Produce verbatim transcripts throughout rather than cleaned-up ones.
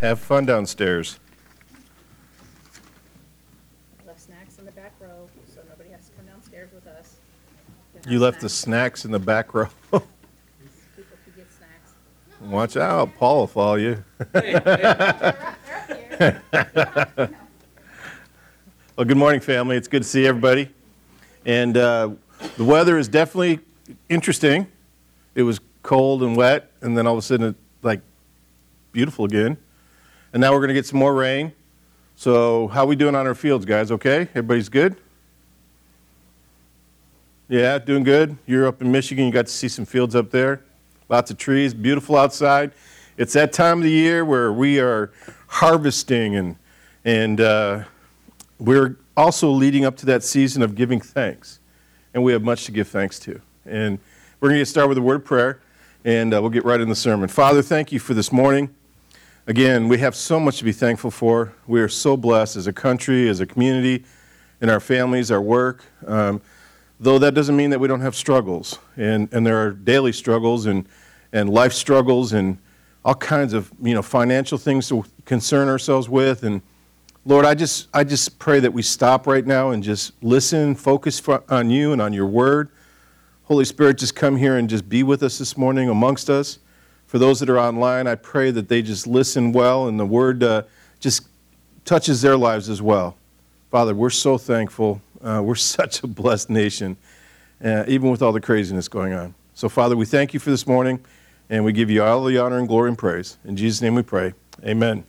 Have fun downstairs. Left snacks in the back row, so nobody has to come downstairs with us. You left the snacks in the back row. People can get snacks. Watch out, Paul will follow you. Well, good morning, family. It's good to see everybody. And uh, the weather is definitely interesting. It was cold and wet, and then all of a sudden, it's like beautiful again. And now we're going to get some more rain. So how we doing on our fields, guys? Okay? Everybody's good? Yeah, doing good. You're up in Michigan. You got to see some fields up there. Lots of trees. Beautiful outside. It's that time of the year where we are harvesting, and and uh, we're also leading up to that season of giving thanks. And we have much to give thanks to. And we're going to get started with a word of prayer, and uh, we'll get right in the sermon. Father, thank you for this morning. Again, we have so much to be thankful for. We are so blessed as a country, as a community, in our families, our work. Um, though that doesn't mean that we don't have struggles. And, and there are daily struggles and, and life struggles and all kinds of, you know, financial things to concern ourselves with. And Lord, I just I just pray that we stop right now and just listen, focus on you and on your word. Holy Spirit, just come here and just be with us this morning amongst us. For those that are online, I pray that they just listen well and the word uh, just touches their lives as well. Father, we're so thankful. Uh, we're such a blessed nation, uh, even with all the craziness going on. So, Father, we thank you for this morning, and we give you all the honor and glory and praise. In Jesus' name we pray. Amen.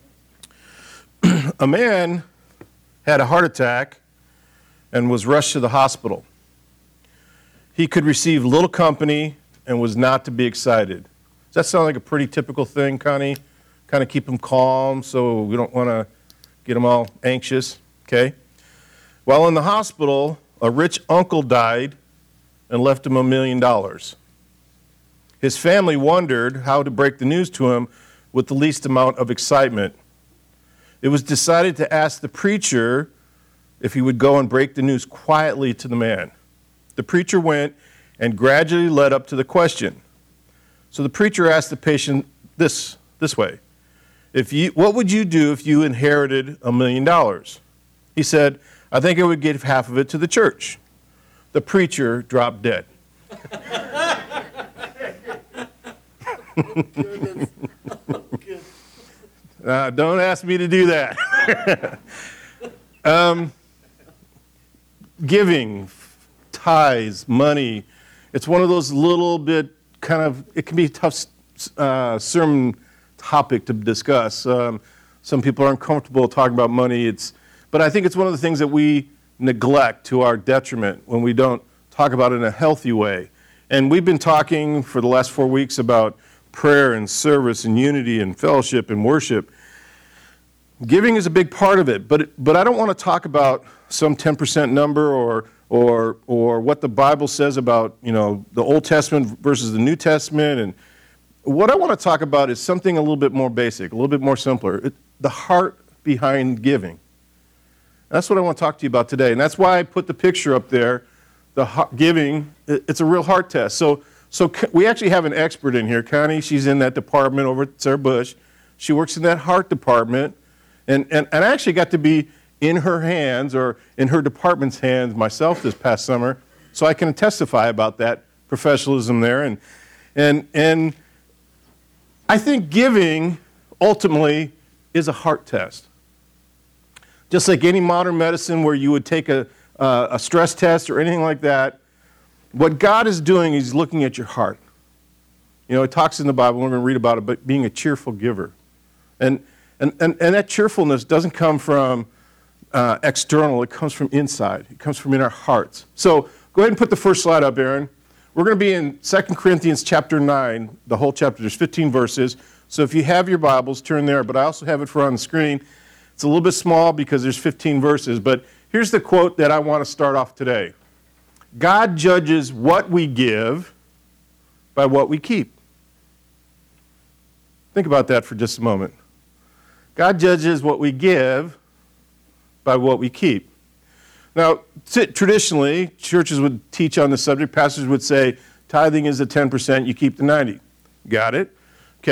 A man had a heart attack and was rushed to the hospital. He could receive little company and was not to be excited. Does that sound like a pretty typical thing, Connie? Kind of keep him calm so we don't want to get him all anxious, okay? While in the hospital, a rich uncle died and left him a million dollars. His family wondered how to break the news to him with the least amount of excitement. It was decided to ask the preacher if he would go and break the news quietly to the man. The preacher went and gradually led up to the question. So the preacher asked the patient this, this way, if you, what would you do if you inherited a million dollars? He said, I think I would give half of it to the church. The preacher dropped dead. uh, don't ask me to do that. um, giving, tithes, money, it's one of those little bit kind of, it can be a tough uh, sermon topic to discuss. Um, some people aren't comfortable talking about money. It's, but I think it's one of the things that we neglect to our detriment when we don't talk about it in a healthy way. And we've been talking for the last four weeks about prayer and service and unity and fellowship and worship. Giving is a big part of it, but but I don't want to talk about some ten percent number or or or what the Bible says about, you know, the Old Testament versus the New Testament. And what I want to talk about is something a little bit more basic, a little bit more simpler, it, the heart behind giving. That's what I want to talk to you about today, and that's why I put the picture up there. The heart, giving, it, it's a real heart test. So so we actually have an expert in here, Connie. She's in that department over at Sarah Bush. She works in that heart department, and and, and I actually got to be in her hands or in her department's hands myself this past summer, so I can testify about that professionalism there. And and and I think giving ultimately is a heart test. Just like any modern medicine where you would take a, uh, a stress test or anything like that, what God is doing is looking at your heart. You know, it talks in the Bible, we're going to read about it, but being a cheerful giver. And and, and, and that cheerfulness doesn't come from uh, external, it comes from inside. It comes from in our hearts. So go ahead and put the first slide up, Aaron. We're going to be in Second Corinthians chapter nine, the whole chapter. There's fifteen verses. So if you have your Bibles, turn there, but I also have it for on the screen. It's a little bit small because there's fifteen verses, but here's the quote that I want to start off today. God judges what we give by what we keep. Think about that for just a moment. God judges what we give by what we keep. Now, t- traditionally, churches would teach on the subject. Pastors would say, tithing is the ten percent, you keep the ninety. Got it? Okay.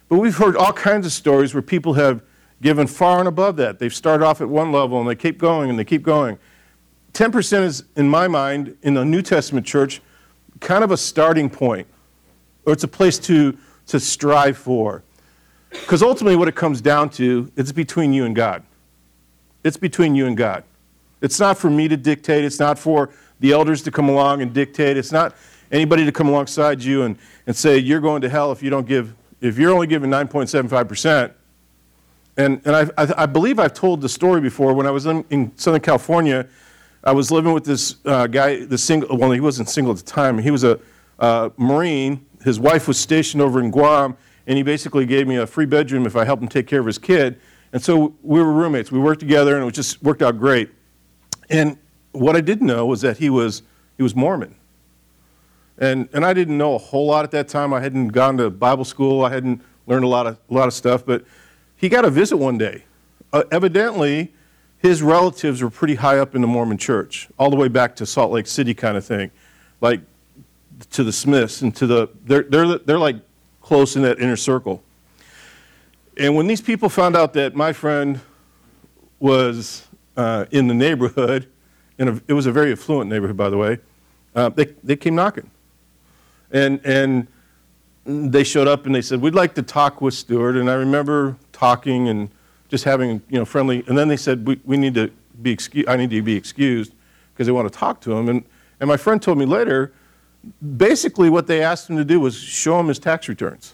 But we've heard all kinds of stories where people have given far and above that. They've started off at one level and they keep going and they keep going. ten percent is, in my mind, in the New Testament church, kind of a starting point, or it's a place to, to strive for. Because ultimately what it comes down to, it's between you and God. It's between you and God. It's not for me to dictate. It's not for the elders to come along and dictate. It's not anybody to come alongside you and, and say, you're going to hell if you don't give, if you're only giving nine point seven five percent. And, and I, I, I believe I've told the story before. When I was in, in Southern California, I was living with this uh, guy, the single, well, he wasn't single at the time. He was a uh, Marine. His wife was stationed over in Guam, and he basically gave me a free bedroom if I helped him take care of his kid. And so we were roommates. We worked together, and it just worked out great. And what I didn't know was that he was, he was Mormon. And, and I didn't know a whole lot at that time. I hadn't gone to Bible school. I hadn't learned a lot of, a lot of stuff. But he got a visit one day. Uh, evidently, his relatives were pretty high up in the Mormon church, all the way back to Salt Lake City kind of thing, like to the Smiths and to the, they're, they're, they're like close in that inner circle. And when these people found out that my friend was uh, in the neighborhood, in a, it was a very affluent neighborhood, by the way, uh, they, they came knocking. And, and they showed up and they said, we'd like to talk with Stuart. And I remember talking and just having, you know, friendly, and then they said, we, we need to be excused, I need to be excused because they want to talk to him. And, and my friend told me later, basically what they asked him to do was show him his tax returns.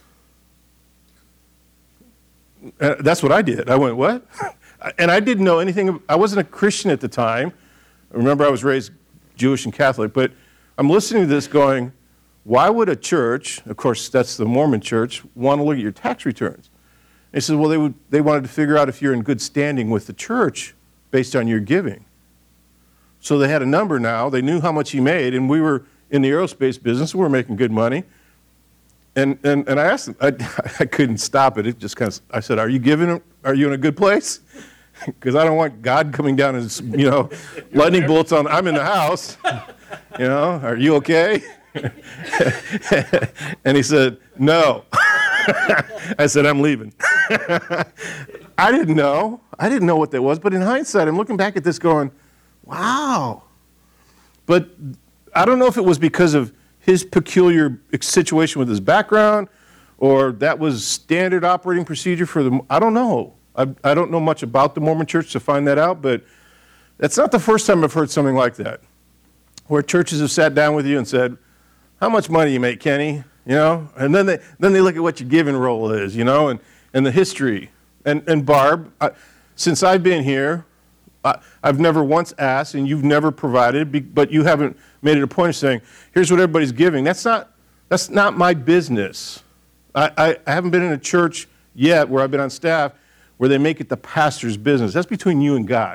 Uh, that's what I did. I went, what? And I didn't know anything. I wasn't a Christian at the time. Remember, I was raised Jewish and Catholic. But I'm listening to this going, why would a church, of course, that's the Mormon church, want to look at your tax returns? And he said, well, they, would, they wanted to figure out if you're in good standing with the church based on your giving. So they had a number now. They knew how much he made. And we were in the aerospace business. We were making good money. And, and, and I asked him, I, I couldn't stop it. It just kind of, I said, are you giving, are you in a good place? Because I don't want God coming down and, you know, lightning bolts on, I'm in the house. You know, are you okay? And he said, no. I said, I'm leaving. I didn't know. I didn't know what that was. But in hindsight, I'm looking back at this going, wow. But I don't know if it was because of his peculiar situation with his background, or that was standard operating procedure for the, I don't know. I, I don't know much about the Mormon church to find that out, but that's not the first time I've heard something like that, where churches have sat down with you and said, how much money do you make, Kenny? You know, and then they, then they look at what your giving role is, you know, and, and the history. And, and Barb, I, since I've been here, I, I've never once asked, and you've never provided, but you haven't made it a point of saying, here's what everybody's giving. That's not, that's not my business. I, I, I haven't been in a church yet where I've been on staff where they make it the pastor's business. That's between you and God.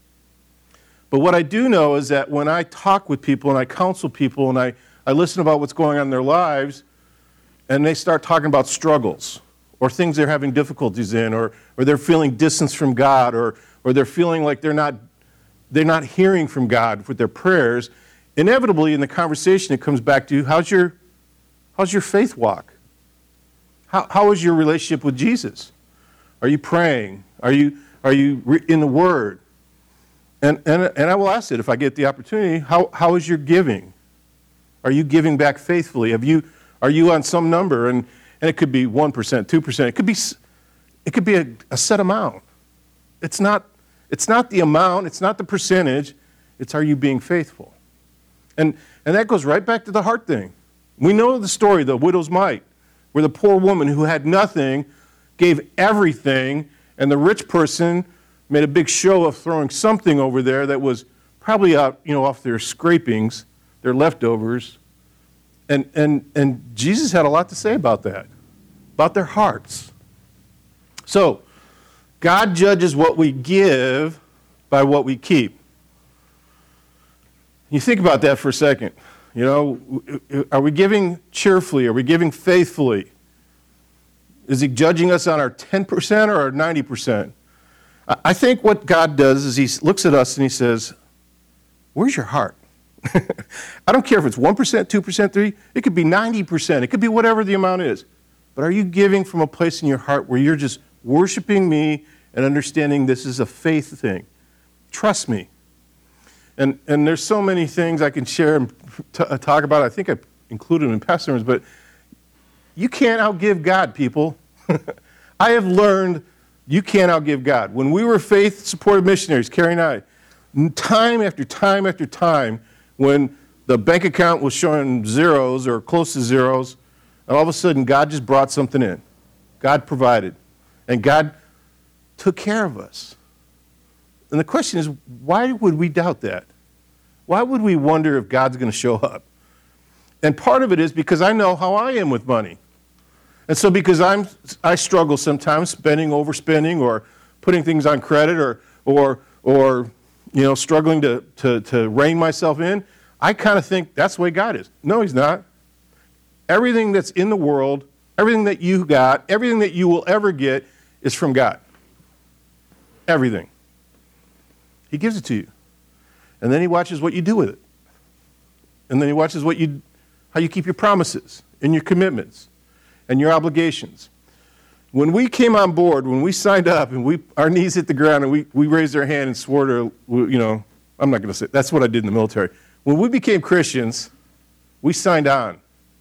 But what I do know is that when I talk with people and I counsel people and I, I listen about what's going on in their lives, and they start talking about struggles or things they're having difficulties in, or, or they're feeling distance from God, or, or they're feeling like they're not, they're not hearing from God with their prayers, inevitably in the conversation it comes back to, how's your, how's your faith walk? How, how is your relationship with Jesus? Are you praying? Are you, are you re- in the Word? And, and, and I will ask it if I get the opportunity, how, how is your giving? Are you giving back faithfully? Have you, are you on some number? And, and it could be one percent, two percent. It could be, it could be a, a set amount. It's not, it's not the amount. It's not the percentage. It's are you being faithful? And, and that goes right back to the heart thing. We know the story, the widow's mite, where the poor woman who had nothing gave everything, and the rich person made a big show of throwing something over there that was probably out, you know, off their scrapings, their leftovers. And, and, and Jesus had a lot to say about that, about their hearts. So, God judges what we give by what we keep. You think about that for a second. You know, are we giving cheerfully? Are we giving faithfully? Is he judging us on our ten percent or our ninety percent? I think what God does is he looks at us and he says, where's your heart? I don't care if it's one percent, two percent, three percent. It could be ninety percent. It could be whatever the amount is. but are you giving from a place in your heart where you're just worshiping me and understanding this is a faith thing? Trust me. And and there's so many things I can share and t- talk about. I think I included them in past sermons, but you can't outgive God, people. I have learned you can't outgive God. When we were faith-supported missionaries, Carrie and I, time after time after time, when the bank account was showing zeros or close to zeros, and all of a sudden God just brought something in. God provided. And God took care of us. And the question is, why would we doubt that? Why would we wonder if God's going to show up? And part of it is because I know how I am with money. And so because I'm, I struggle sometimes spending, overspending, or putting things on credit, or, or, or you know, struggling to, to, to rein myself in, I kind of think that's the way God is. No, he's not. Everything that's in the world, everything that you got, everything that you will ever get is from God. Everything. He gives it to you. And then he watches what you do with it. And then he watches what you, how you keep your promises and your commitments and your obligations. When we came on board, when we signed up and we, our knees hit the ground and we, we raised our hand and swore to, you know, I'm not going to say, that's what I did in the military. When we became Christians, we signed on.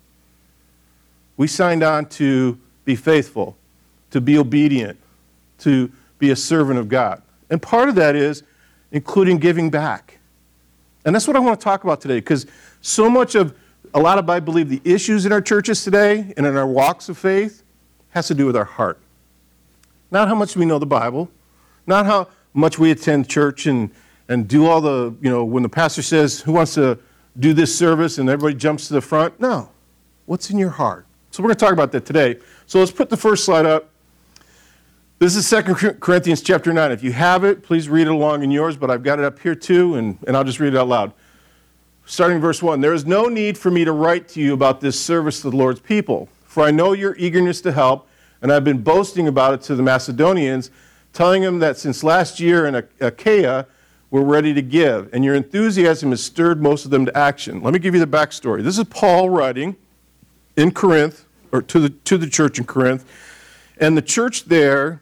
We signed on to be faithful, to be obedient, to be a servant of God. And part of that is including giving back. And that's what I want to talk about today, because so much of, a lot of, I believe, the issues in our churches today and in our walks of faith has to do with our heart. Not how much we know the Bible, not how much we attend church and, and do all the, you know, when the pastor says, who wants to do this service, and everybody jumps to the front. No. What's in your heart? So we're going to talk about that today. So let's put the first slide up. This is Second Corinthians chapter nine. If you have it, please read it along in yours, but I've got it up here too, and, and I'll just read it out loud. Starting verse one, there is no need for me to write to you about this service to the Lord's people, for I know your eagerness to help, and I've been boasting about it to the Macedonians, telling them that since last year in Achaia, we're ready to give, and your enthusiasm has stirred most of them to action. Let me give you the backstory. This is Paul writing in Corinth, or to the, to the church in Corinth, and the church there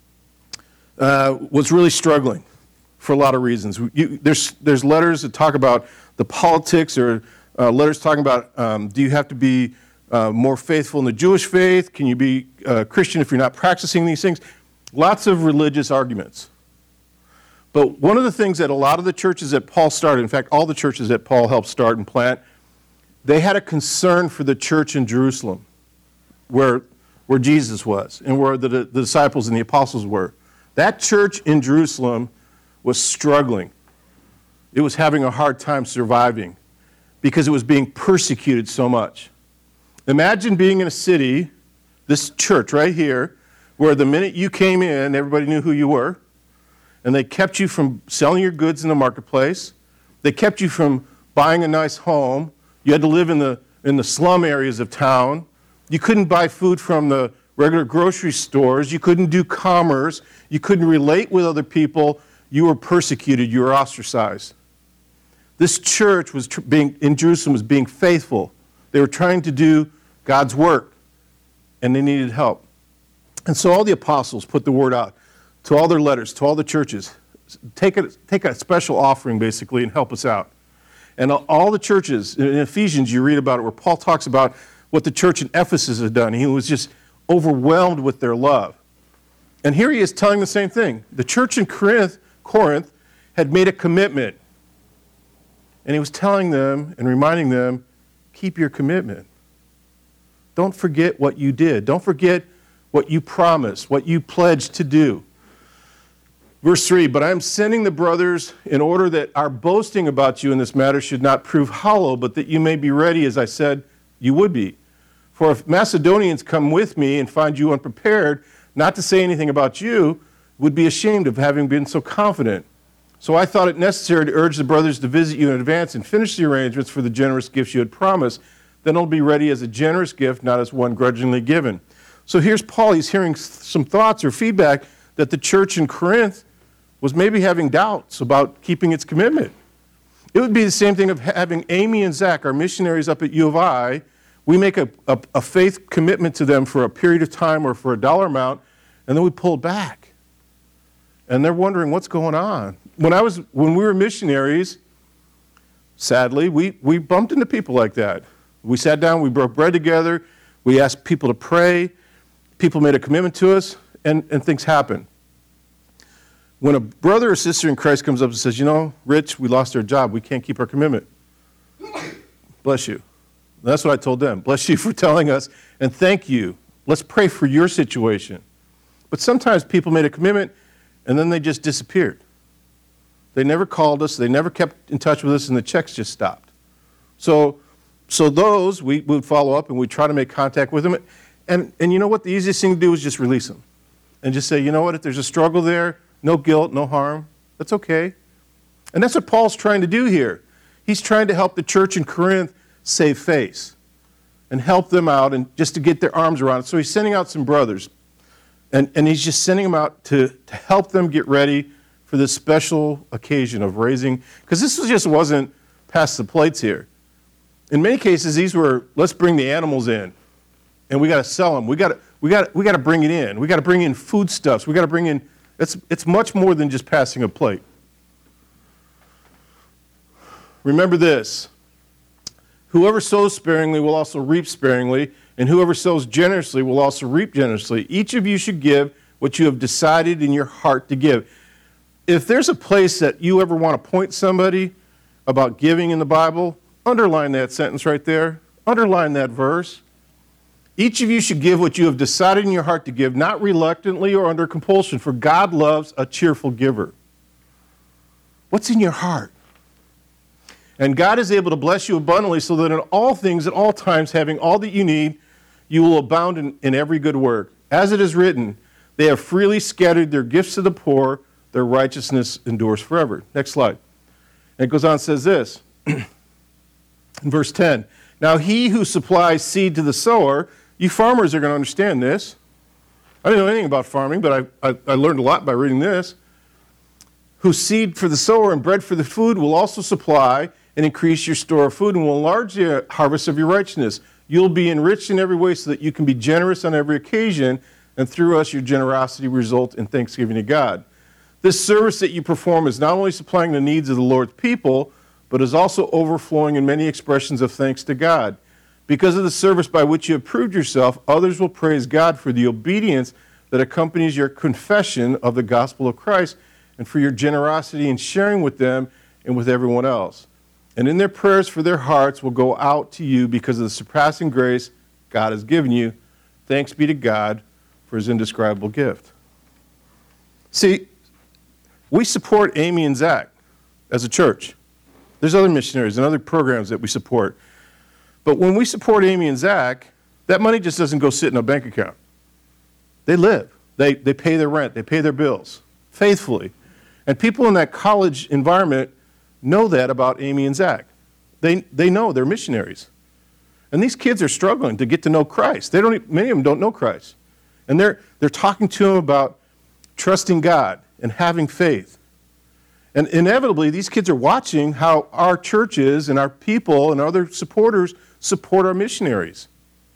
Uh, was really struggling for a lot of reasons. You, there's, there's letters that talk about the politics, or uh, letters talking about um, do you have to be uh, more faithful in the Jewish faith? Can you be a Christian if you're not practicing these things? Lots of religious arguments. But one of the things that a lot of the churches that Paul started, in fact, all the churches that Paul helped start and plant, they had a concern for the church in Jerusalem, where, where Jesus was and where the, the disciples and the apostles were. That church in Jerusalem was struggling. It was having a hard time surviving because it was being persecuted so much. Imagine being in a city, this church right here, where the minute you came in, everybody knew who you were, and they kept you from selling your goods in the marketplace. They kept you from buying a nice home. You had to live in the, in the slum areas of town. You couldn't buy food from the regular grocery stores. You couldn't do commerce. You couldn't relate with other people. You were persecuted. You were ostracized. This church was tr- being in Jerusalem was being faithful. They were trying to do God's work, and they needed help. And so all the apostles put the word out to all their letters, to all the churches. Take a, take a special offering, basically, and help us out. And all the churches, in Ephesians, you read about it, where Paul talks about what the church in Ephesus had done. He was just overwhelmed with their love. And here he is telling the same thing. The church in Corinth, Corinth had made a commitment. And he was telling them and reminding them, keep your commitment. Don't forget what you did. Don't forget what you promised, what you pledged to do. Verse three, but I am sending the brothers in order that our boasting about you in this matter should not prove hollow, but that you may be ready, as I said you would be. For if Macedonians come with me and find you unprepared, not to say anything about you, would be ashamed of having been so confident. So I thought it necessary to urge the brothers to visit you in advance and finish the arrangements for the generous gifts you had promised. Then it'll be ready as a generous gift, not as one grudgingly given. So here's Paul. He's hearing some thoughts or feedback that the church in Corinth was maybe having doubts about keeping its commitment. It would be the same thing of having Amy and Zach, our missionaries up at U of I, We make a, a, a faith commitment to them for a period of time or for a dollar amount, and then we pull back. And they're wondering what's going on. When I was, when we were missionaries, sadly, we, we bumped into people like that. We sat down, we broke bread together, we asked people to pray, people made a commitment to us, and, and things happen. When a brother or sister in Christ comes up and says, you know, Rich, we lost our job, we can't keep our commitment. Bless you. That's what I told them. Bless you for telling us, and thank you. Let's pray for your situation. But sometimes people made a commitment, and then they just disappeared. They never called us, they never kept in touch with us, and the checks just stopped. So, so those, we would follow up, and we'd try to make contact with them. And, and you know what? The easiest thing to do is just release them. And just say, you know what? If there's a struggle there, no guilt, no harm. That's okay. And that's what Paul's trying to do here. He's trying to help the church in Corinth save face and help them out and just to get their arms around it. So he's sending out some brothers. And, and he's just sending them out to, to help them get ready for this special occasion of raising. Because this was just wasn't pass the plates here. In many cases, these were, let's bring the animals in. And we got to sell them. We got to, we got we got to bring it in. We got to bring in foodstuffs. We got to bring in, it's, it's much more than just passing a plate. Remember this. Whoever sows sparingly will also reap sparingly, and whoever sows generously will also reap generously. Each of you should give what you have decided in your heart to give. If there's a place that you ever want to point somebody about giving in the Bible, underline that sentence right there. Underline that verse. Each of you should give what you have decided in your heart to give, not reluctantly or under compulsion, for God loves a cheerful giver. What's in your heart? And God is able to bless you abundantly so that in all things, at all times, having all that you need, you will abound in, in every good work. As it is written, they have freely scattered their gifts to the poor, their righteousness endures forever. Next slide. And it goes on and says this, in verse ten, now he who supplies seed to the sower, you farmers are going to understand this. I didn't know anything about farming, but I, I, I learned a lot by reading this. Whose seed for the sower and bread for the food will also supply and increase your store of food and will enlarge the harvest of your righteousness. You'll be enriched in every way so that you can be generous on every occasion, and through us your generosity result in thanksgiving to God. This service that you perform is not only supplying the needs of the Lord's people, but is also overflowing in many expressions of thanks to God. Because of the service by which you have proved yourself, others will praise God for the obedience that accompanies your confession of the gospel of Christ and for your generosity in sharing with them and with everyone else. And in their prayers for their hearts will go out to you because of the surpassing grace God has given you. Thanks be to God for his indescribable gift. See, we support Amy and Zach as a church. There's other missionaries and other programs that we support. But when we support Amy and Zach, that money just doesn't go sit in a bank account. They live. They, they pay their rent. They pay their bills faithfully. And people in that college environment know that about Amy and Zach. They, they know they're missionaries. And these kids are struggling to get to know Christ. They don't, many of them don't know Christ. And they're, they're talking to them about trusting God and having faith. And inevitably, these kids are watching how our churches and our people and other supporters support our missionaries.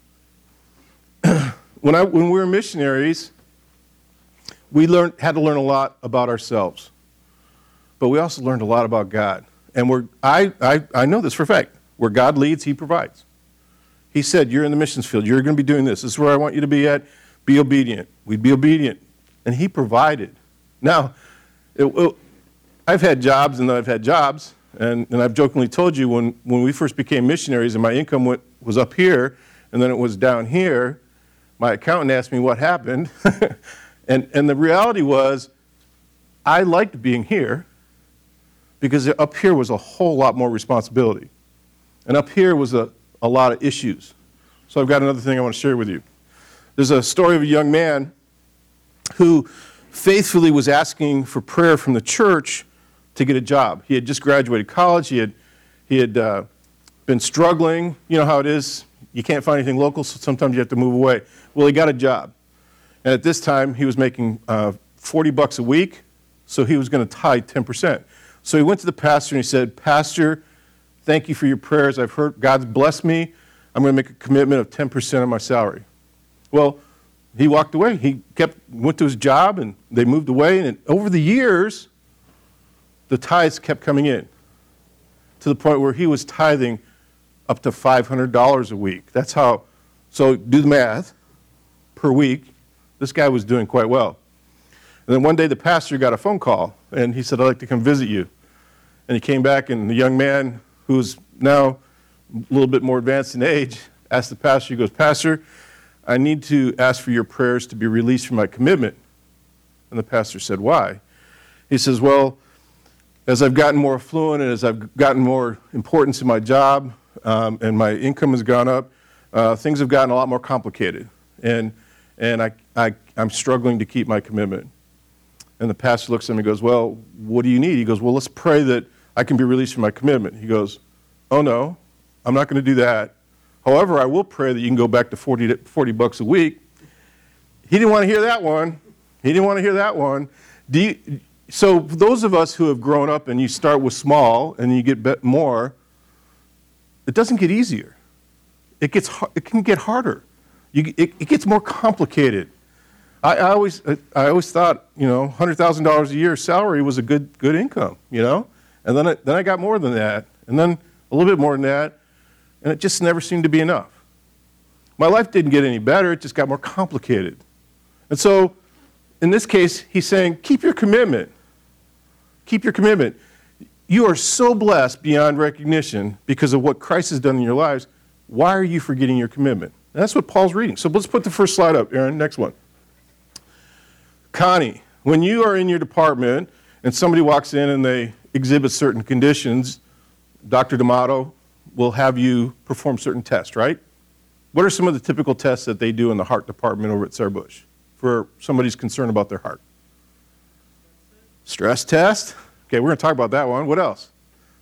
when, I, when we were missionaries, we learned, had to learn a lot about ourselves. But we also learned a lot about God. And we're, I, I, I know this for a fact. Where God leads, he provides. He said, you're in the missions field. You're going to be doing this. This is where I want you to be at. Be obedient. We'd be obedient. And he provided. Now, it, it, I've had jobs and then I've had jobs. And, and I've jokingly told you when, when we first became missionaries and my income went, was up here and then it was down here, my accountant asked me what happened. and, and the reality was I liked being here because up here was a whole lot more responsibility. And up here was a, a lot of issues. So I've got another thing I want to share with you. There's a story of a young man who faithfully was asking for prayer from the church to get a job. He had just graduated college. He had, he had uh, been struggling. You know how it is. You can't find anything local, so sometimes you have to move away. Well, he got a job. And at this time, he was making uh, forty bucks a week, so he was going to tithe ten percent. So he went to the pastor and he said, Pastor, thank you for your prayers. I've heard God's blessed me. I'm going to make a commitment of ten percent of my salary. Well, he walked away. He kept, went to his job, and they moved away. And over the years, the tithes kept coming in to the point where he was tithing up to five hundred dollars a week. That's how, so do the math, per week, this guy was doing quite well. And then one day the pastor got a phone call, and he said, I'd like to come visit you. And he came back, and the young man, who's now a little bit more advanced in age, asked the pastor, he goes, Pastor, I need to ask for your prayers to be released from my commitment. And the pastor said, why? He says, well, as I've gotten more affluent and as I've gotten more importance in my job um, and my income has gone up, uh, things have gotten a lot more complicated. And, and I, I, I'm struggling to keep my commitment. And the pastor looks at him and goes, well, what do you need? He goes, well, let's pray that I can be released from my commitment. He goes, oh, no, I'm not going to do that. However, I will pray that you can go back to forty, forty bucks a week. He didn't want to hear that one. He didn't want to hear that one. Do you, so those of us who have grown up and you start with small and you get more, it doesn't get easier. It gets, it can get harder. You, it, it gets more complicated. I, I always, I always thought, you know, one hundred thousand dollars a year salary was a good, good income, you know, and then I, then I got more than that, and then a little bit more than that, and it just never seemed to be enough. My life didn't get any better; it just got more complicated. And so, in this case, he's saying, keep your commitment. Keep your commitment. You are so blessed beyond recognition because of what Christ has done in your lives. Why are you forgetting your commitment? And that's what Paul's reading. So let's put the first slide up, Aaron. Next one. Connie, when you are in your department and somebody walks in and they exhibit certain conditions, Doctor D'Amato will have you perform certain tests, right? What are some of the typical tests that they do in the heart department over at Sarah Bush for somebody's concerned about their heart? Stress test. Okay, we're going to talk about that one. What else?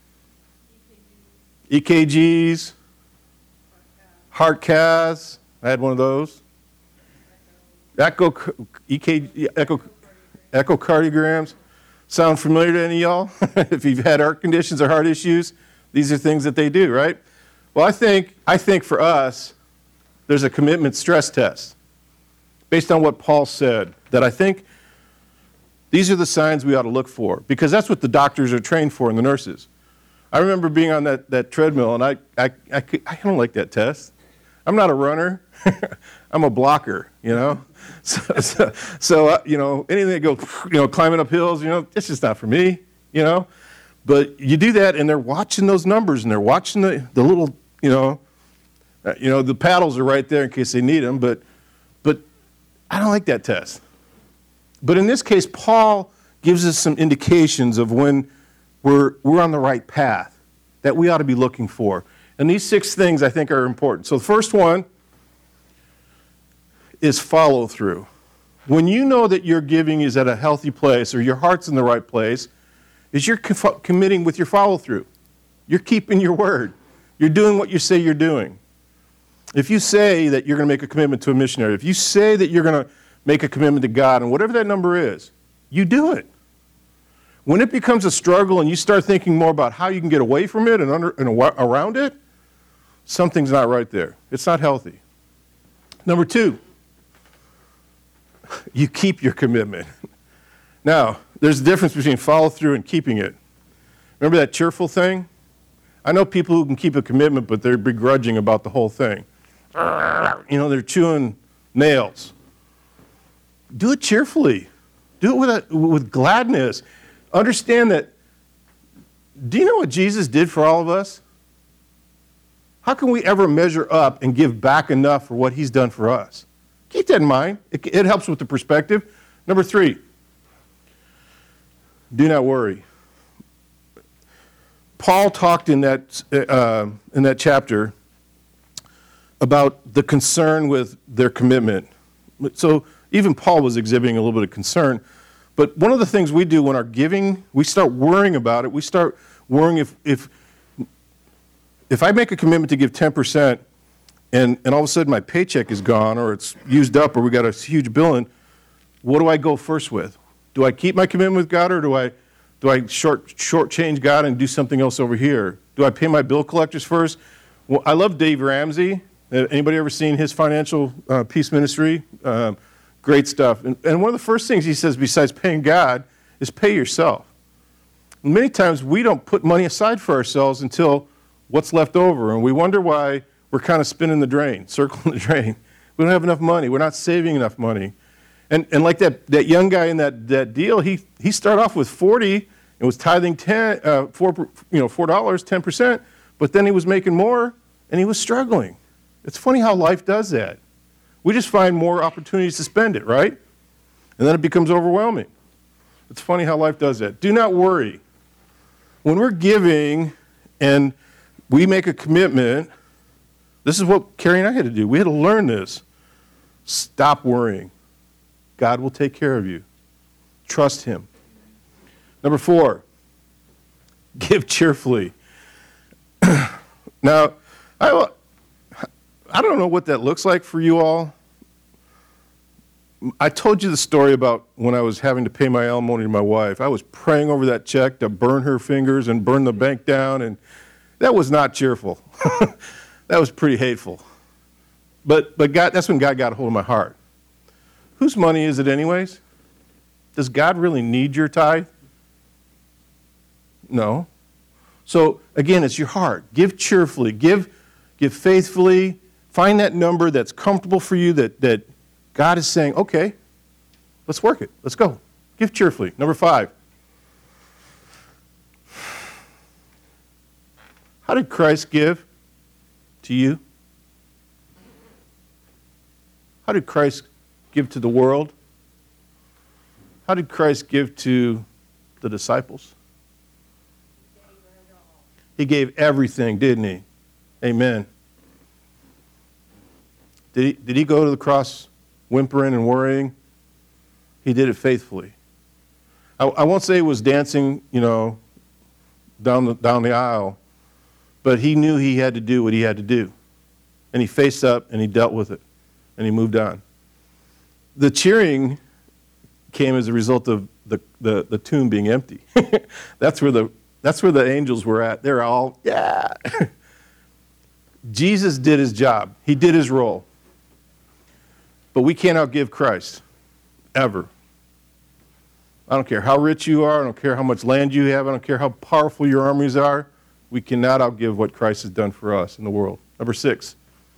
E K Gs. Heart caths. I had one of those. Echo, E K G, echo, echocardiograms. Sound familiar to any of y'all? If you've had heart conditions or heart issues, these are things that they do, right? Well, I think, I think for us, there's a commitment stress test based on what Paul said, that I think these are the signs we ought to look for, because that's what the doctors are trained for and the nurses. I remember being on that, that treadmill, and I, I, I, I don't like that test. I'm not a runner. I'm a blocker, you know. So, so, so uh, you know, anything that goes, you know, climbing up hills, you know, it's just not for me, you know. But you do that, and they're watching those numbers, and they're watching the, the little, you know, uh, you know, the paddles are right there in case they need them. But, but I don't like that test. But in this case, Paul gives us some indications of when we're we're on the right path that we ought to be looking for. And these six things I think are important. So the first one is follow through. When you know that your giving is at a healthy place or your heart's in the right place, is you're co- committing with your follow through. You're keeping your word. You're doing what you say you're doing. If you say that you're going to make a commitment to a missionary, if you say that you're going to make a commitment to God, and whatever that number is, you do it. When it becomes a struggle and you start thinking more about how you can get away from it and, under, and around it, something's not right there. It's not healthy. Number two, you keep your commitment. Now, there's a difference between follow through and keeping it. Remember that cheerful thing? I know people who can keep a commitment, but they're begrudging about the whole thing. You know, they're chewing nails. Do it cheerfully. Do it with, a, with gladness. Understand that, do you know what Jesus did for all of us? How can we ever measure up and give back enough for what he's done for us? Keep that in mind. It, it helps with the perspective. Number three, do not worry. Paul talked in that, uh, in that chapter about the concern with their commitment. So even Paul was exhibiting a little bit of concern. But one of the things we do when our giving, we start worrying about it. We start worrying if if, if I make a commitment to give ten percent and, and all of a sudden my paycheck is gone or it's used up or we got a huge bill in, what do I go first with? Do I keep my commitment with God, or do I do I short shortchange God and do something else over here? Do I pay my bill collectors first? Well, I love Dave Ramsey. Uh, Anybody ever seen his financial uh, peace ministry? Um, great stuff. And, and one of the first things he says, besides paying God, is pay yourself. And many times we don't put money aside for ourselves until what's left over, and we wonder why we're kind of spinning the drain, circling the drain. We don't have enough money. We're not saving enough money. And, and like that, that young guy in that, that deal, he, he started off with forty and was tithing ten, uh, four, you know, four dollars, ten percent, but then he was making more and he was struggling. It's funny how life does that. We just find more opportunities to spend it, right? And then it becomes overwhelming. It's funny how life does that. Do not worry. When we're giving and we make a commitment, this is what Carrie and I had to do. We had to learn this. Stop worrying. God will take care of you. Trust him. Number four, give cheerfully. Now, I, I don't know what that looks like for you all. I told you the story about when I was having to pay my alimony to my wife. I was praying over that check to burn her fingers and burn the bank down, and that was not cheerful. That was pretty hateful. But, but God, that's when God got a hold of my heart. Whose money is it anyways? Does God really need your tithe? No. So again, it's your heart. Give cheerfully. Give, give faithfully. Find that number that's comfortable for you, that, that God is saying, okay, let's work it. Let's go. Give cheerfully. Number five. How did Christ give to you? How did Christ give to the world? How did Christ give to the disciples? He gave everything, didn't he? Amen. Did he, did he go to the cross whimpering and worrying? He did it faithfully. I, I won't say he was dancing, you know, down the, down the aisle, but he knew he had to do what he had to do. And he faced up and he dealt with it. And he moved on. The cheering came as a result of the, the, the tomb being empty. That's where the that's where the angels were at. They're all, yeah. Jesus did his job. He did his role. But we can't outgive Christ, ever. I don't care how rich you are. I don't care how much land you have. I don't care how powerful your armies are. We cannot outgive what Christ has done for us in the world. Number six.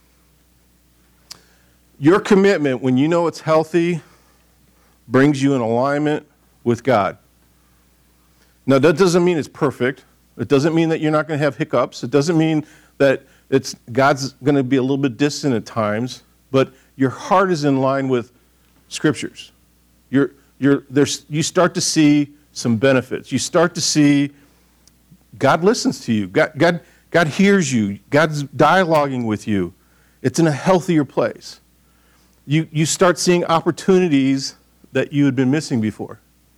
Your commitment, when you know it's healthy, brings you in alignment with God. Now, that doesn't mean it's perfect. It doesn't mean that you're not going to have hiccups. It doesn't mean that it's God's going to be a little bit distant at times, but your heart is in line with Scriptures. You're, you're, there's, you start to see some benefits. You start to see God listens to you. God, God, God hears you. God's dialoguing with you. It's in a healthier place. You, you start seeing opportunities that you had been missing before.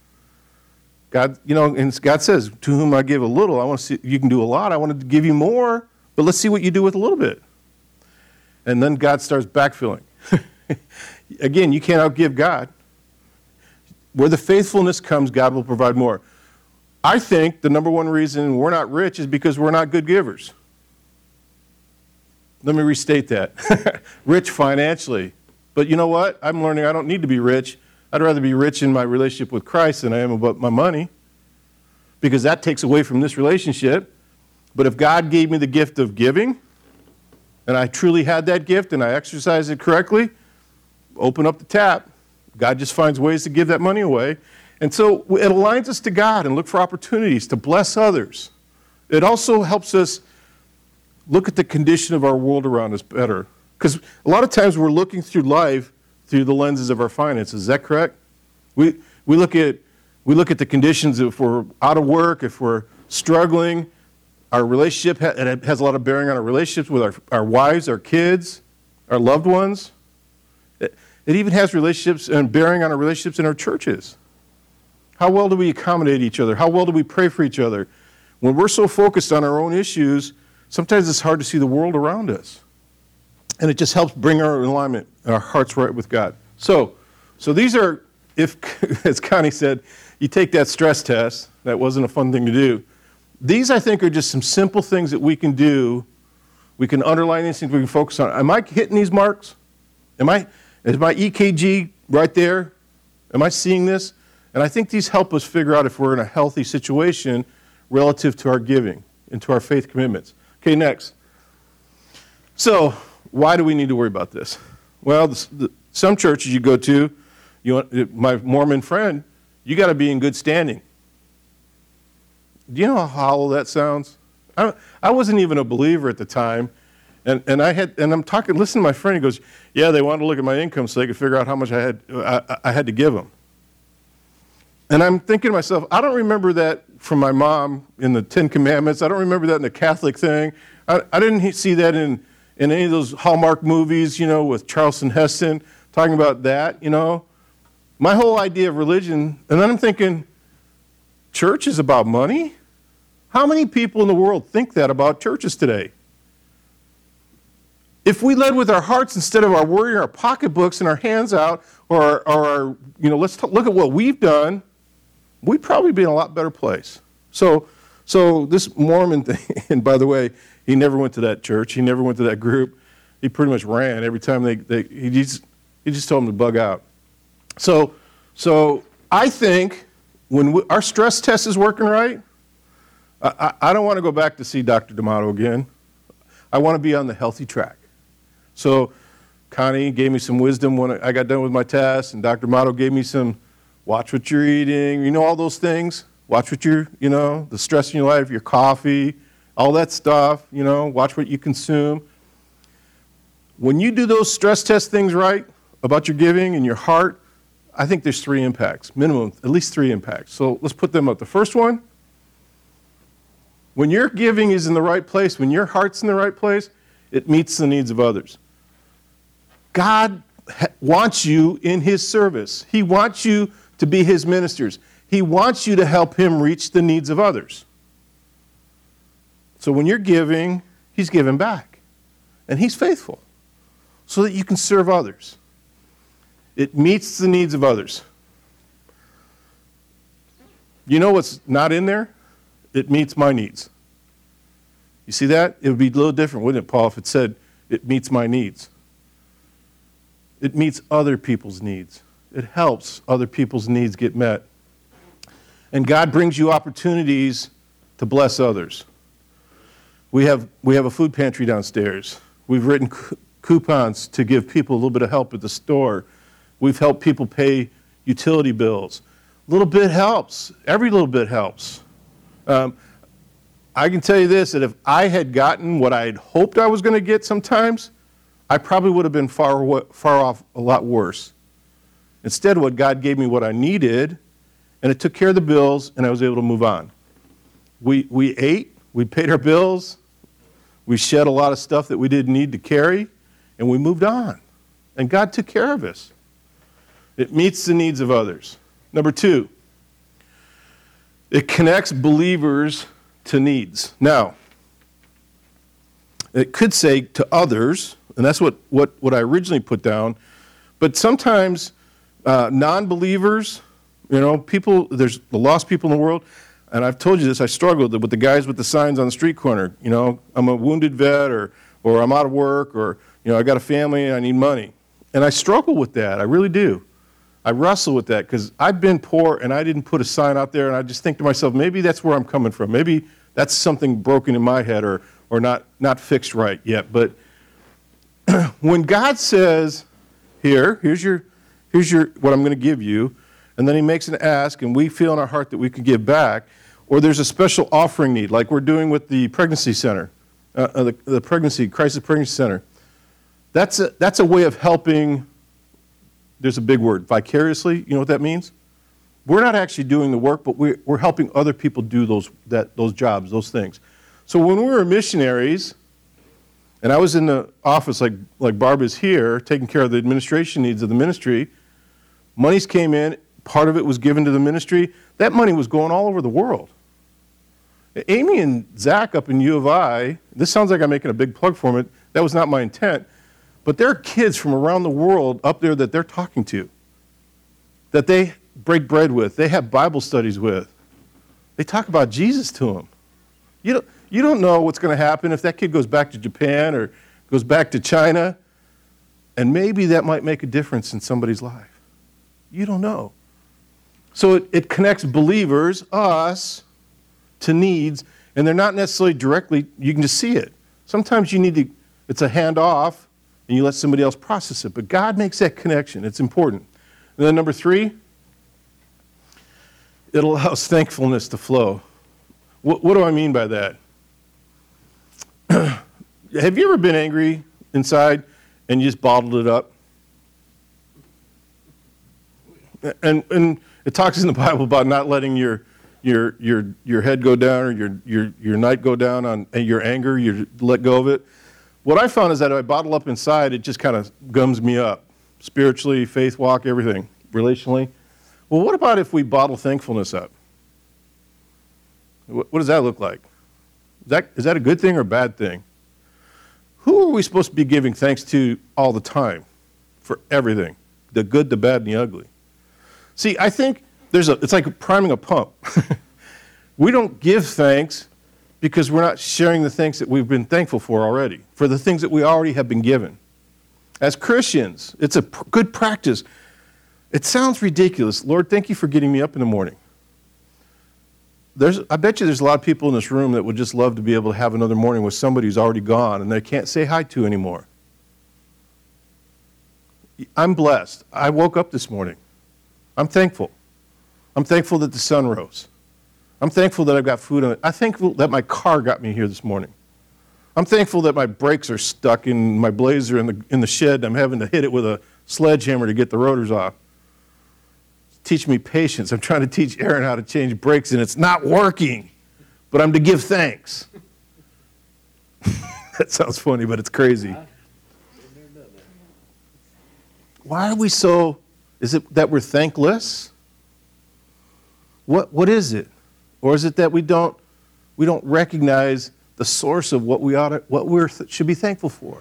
God, you know, and God says, to whom I give a little, I want to see, you can do a lot. I want to give you more, but let's see what you do with a little bit. And then God starts backfilling. Again, you can't outgive God. Where the faithfulness comes, God will provide more. I think the number one reason we're not rich is because we're not good givers. Let me restate that. Rich financially. But you know what? I'm learning I don't need to be rich. I'd rather be rich in my relationship with Christ than I am about my money, because that takes away from this relationship. But if God gave me the gift of giving, and I truly had that gift and I exercised it correctly, open up the tap. God just finds ways to give that money away. And so it aligns us to God and look for opportunities to bless others. It also helps us look at the condition of our world around us better. Because a lot of times we're looking through life through the lenses of our finances. Is that correct? We, we, look at, we look at the conditions if we're out of work, if we're struggling. Our relationship ha- it has a lot of bearing on our relationships with our, our wives, our kids, our loved ones. It, it even has relationships and bearing on our relationships in our churches. How well do we accommodate each other? How well do we pray for each other? When we're so focused on our own issues, sometimes it's hard to see the world around us. And it just helps bring our alignment and our hearts right with God. So, so these are, if, as Connie said, you take that stress test, that wasn't a fun thing to do. These, I think, are just some simple things that we can do. We We can underline these things. We can focus on, am I hitting these marks? Am I, is my E K G right there? Am I seeing this? And I think these help us figure out if we're in a healthy situation relative to our giving and to our faith commitments. Okay, next. So, why do we need to worry about this? Well, the, the, some churches you go to, you want, my Mormon friend, you got to be in good standing. Do you know how hollow that sounds? I, I wasn't even a believer at the time, and, and I had and I'm talking. Listen to my friend. He goes, "Yeah, they wanted to look at my income so they could figure out how much I had I, I had to give them." And I'm thinking to myself, I don't remember that from my mom in the Ten Commandments. I don't remember that in the Catholic thing. I, I didn't see that in, in any of those Hallmark movies, you know, with Charlton Heston talking about that, you know. My whole idea of religion, and then I'm thinking, church is about money? How many people in the world think that about churches today? If we led with our hearts instead of our worrying our pocketbooks and our hands out, or, or our, you know, let's t- look at what we've done, we'd probably be in a lot better place. So, so this Mormon thing, and by the way, he never went to that church. He never went to that group. He pretty much ran every time they, they he just, he just told them to bug out. So, so I think when we, our stress test is working right, I, I, I don't want to go back to see Doctor D'Amato again. I want to be on the healthy track. So Connie gave me some wisdom when I got done with my test, and Doctor D'Amato gave me some, watch what you're eating, you know, all those things. Watch what you're, you know, the stress in your life, your coffee, all that stuff, you know, watch what you consume. When you do those stress test things right about your giving and your heart, I think there's three impacts, minimum, at least three impacts. So let's put them up. The first one, when your giving is in the right place, when your heart's in the right place, it meets the needs of others. God wants you in his service. He wants you to be his ministers. He wants you to help him reach the needs of others. So when you're giving, he's giving back. And he's faithful so that you can serve others. It meets the needs of others. You know what's not in there? It meets my needs. You see that? It would be a little different, wouldn't it, Paul, if it said, it meets my needs. It meets other people's needs. It helps other people's needs get met. And God brings you opportunities to bless others. We have, we have a food pantry downstairs. We've written c- coupons to give people a little bit of help at the store. We've helped people pay utility bills. A little bit helps. Every little bit helps. Um, I can tell you this, that if I had gotten what I had hoped I was going to get sometimes, I probably would have been far, far off a lot worse. Instead, what God gave me what I needed, and it took care of the bills, and I was able to move on. We, we ate, we paid our bills, we shed a lot of stuff that we didn't need to carry, and we moved on. And God took care of us. It meets the needs of others. Number two, it connects believers to needs. Now, it could say to others, and that's what, what, what I originally put down, but sometimes uh, non-believers, you know, people, there's the lost people in the world, and I've told you this, I struggled with the guys with the signs on the street corner, you know, I'm a wounded vet, or, or I'm out of work, or, you know, I got a family and I need money. And I struggle with that, I really do. I wrestle with that because I've been poor and I didn't put a sign out there, and I just think to myself, maybe that's where I'm coming from. Maybe that's something broken in my head or, or not, not fixed right yet. But when God says, here, here's your, here's your, what I'm going to give you, and then he makes an ask, and we feel in our heart that we can give back, or there's a special offering need, like we're doing with the pregnancy center, uh, uh, the, the pregnancy, crisis pregnancy center. That's a, that's a way of helping. There's a big word, vicariously. You know what that means? We're not actually doing the work, but we're, we're helping other people do those, that, those jobs, those things. So when we were missionaries, and I was in the office like, like Barb is here, taking care of the administration needs of the ministry, monies came in, part of it was given to the ministry. That money was going all over the world. Amy and Zach up in U of I, this sounds like I'm making a big plug for them. That was not my intent. But there are kids from around the world up there that they're talking to, that they break bread with, they have Bible studies with. They talk about Jesus to them. You know, You don't know what's going to happen if that kid goes back to Japan or goes back to China, and maybe that might make a difference in somebody's life. You don't know. So it, it connects believers, us, to needs, and they're not necessarily directly, you can just see it. Sometimes you need to, it's a handoff, and you let somebody else process it. But God makes that connection. It's important. And then number three, it allows thankfulness to flow. What, what do I mean by that? Have you ever been angry inside and you just bottled it up? And and it talks in the Bible about not letting your your your your head go down or your your your night go down on your anger. You let go of it. What I found is that if I bottle up inside, it just kind of gums me up, spiritually, faith walk, everything, relationally. Well, what about if we bottle thankfulness up? What, what does that look like? Is that, is that a good thing or a bad thing? Who are we supposed to be giving thanks to all the time for everything? The good, the bad, and the ugly. See, I think there's a, it's like priming a pump. We don't give thanks because we're not sharing the things that we've been thankful for already, for the things that we already have been given. As Christians, it's a pr- good practice. It sounds ridiculous. Lord, thank you for getting me up in the morning. There's, I bet you there's a lot of people in this room that would just love to be able to have another morning with somebody who's already gone and they can't say hi to anymore. I'm blessed. I woke up this morning. I'm thankful. I'm thankful that the sun rose. I'm thankful that I've got food on it. I'm thankful that my car got me here this morning. I'm thankful that my brakes are stuck in my Blazer in the, in the shed. I'm having to hit it with a sledgehammer to get the rotors off. Teach me patience. I'm trying to teach Aaron how to change brakes, and it's not working. But I'm to give thanks. That sounds funny, but it's crazy. Why are we so, is it that we're thankless? What what is it? Or is it that we don't we don't recognize the source of what we ought to, what we th- should be thankful for?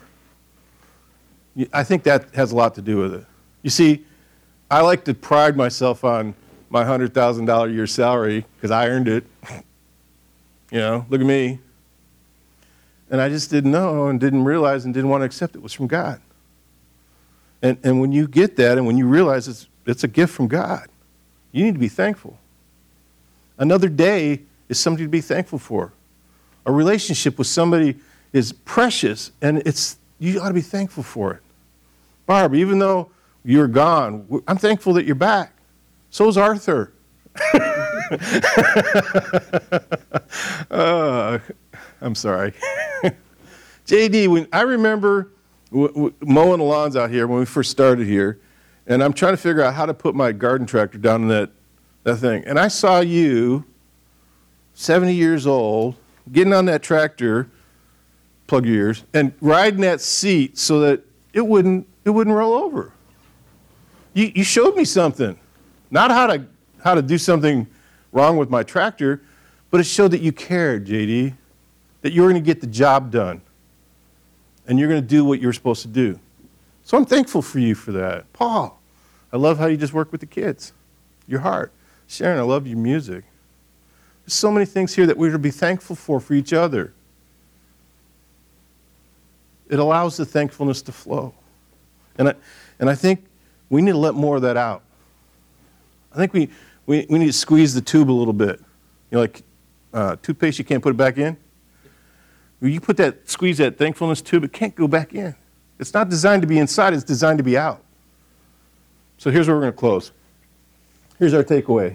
I think that has a lot to do with it. You see, I like to pride myself on my one hundred thousand dollars a year salary because I earned it. You know, look at me. And I just didn't know and didn't realize and didn't want to accept it was from God. And and when you get that and when you realize it's it's a gift from God, you need to be thankful. Another day is something to be thankful for. A relationship with somebody is precious and it's you ought to be thankful for it. Barb, even though you're gone, I'm thankful that you're back. So is Arthur. uh, I'm sorry. J D, when I remember w- w- mowing the lawns out here when we first started here, and I'm trying to figure out how to put my garden tractor down in that, that thing. And I saw you, seventy years old, getting on that tractor, plug your ears, and riding that seat so that it wouldn't it wouldn't roll over. You, you showed me something. Not how to how to do something wrong with my tractor, but it showed that you cared, J D, that you were going to get the job done, and you're going to do what you're supposed to do. So I'm thankful for you for that. Paul, I love how you just work with the kids, your heart. Sharon, I love your music. There's so many things here that we're to be thankful for for each other. It allows the thankfulness to flow. And I, and I think we need to let more of that out. I think we, we, we need to squeeze the tube a little bit. You know, like uh, toothpaste, you can't put it back in. When you put that, squeeze that thankfulness tube, it can't go back in. It's not designed to be inside, it's designed to be out. So here's where we're going to close. Here's our takeaway.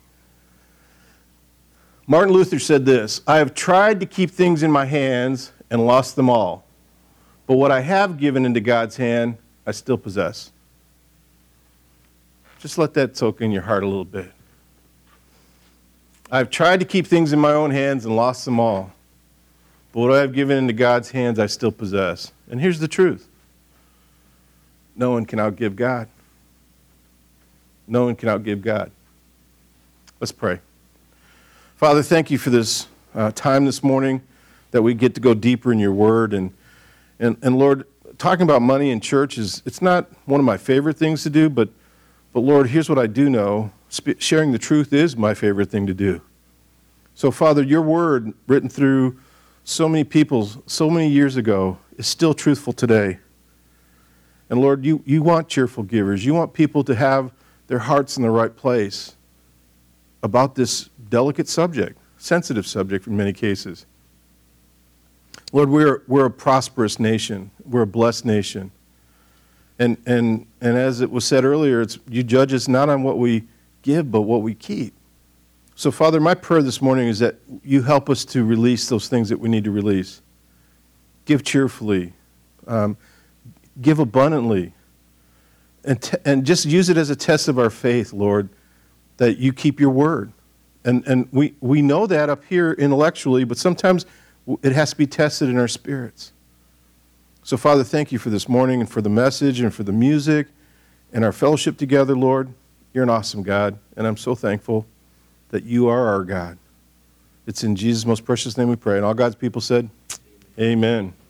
Martin Luther said this, I have tried to keep things in my hands and lost them all. But what I have given into God's hand, I still possess. Just let that soak in your heart a little bit. I've tried to keep things in my own hands and lost them all. But what I have given into God's hands, I still possess. And here's the truth. No one can outgive God. No one can outgive God. Let's pray. Father, thank you for this uh, time this morning that we get to go deeper in your word. And, and, and Lord, talking about money in church is, it's not one of my favorite things to do, but, but Lord, here's what I do know. Sp- sharing the truth is my favorite thing to do. So Father, your word written through so many people, so many years ago, is still truthful today. And Lord, you, you want cheerful givers. You want people to have their hearts in the right place about this delicate subject, sensitive subject in many cases. Lord, we're, we're a prosperous nation. We're a blessed nation. And, and, and as it was said earlier, it's, you judge us not on what we give, but what we keep. So, Father, my prayer this morning is that you help us to release those things that we need to release. Give cheerfully. Um, give abundantly. And, t- and just use it as a test of our faith, Lord, that you keep your word. And, and we, we know that up here intellectually, but sometimes it has to be tested in our spirits. So, Father, thank you for this morning and for the message and for the music and our fellowship together, Lord. You're an awesome God, and I'm so thankful that you are our God. It's in Jesus' most precious name we pray. And all God's people said, amen. Amen.